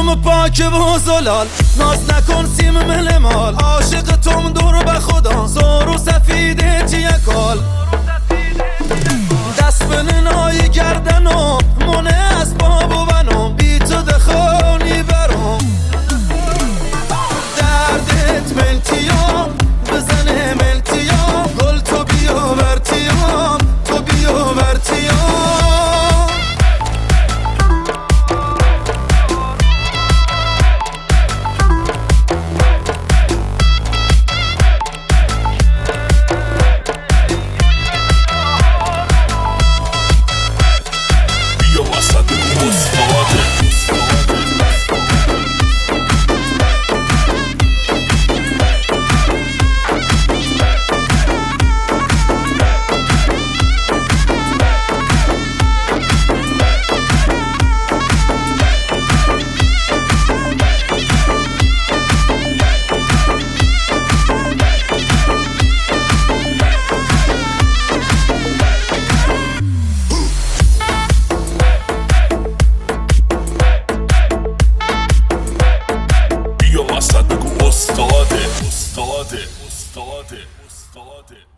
چشام پاک و زلال، ناز نکن سیم مل مال، عاشق توم دور به خدا، زار و سفیده تیکال، دست به نای گردن و مونه اسباب و بنام، بی تو دخانی برام دردت ملتیام، بزنه ملتیام، گل تو بیا ورتیام، تو بیا ورتیام. استاده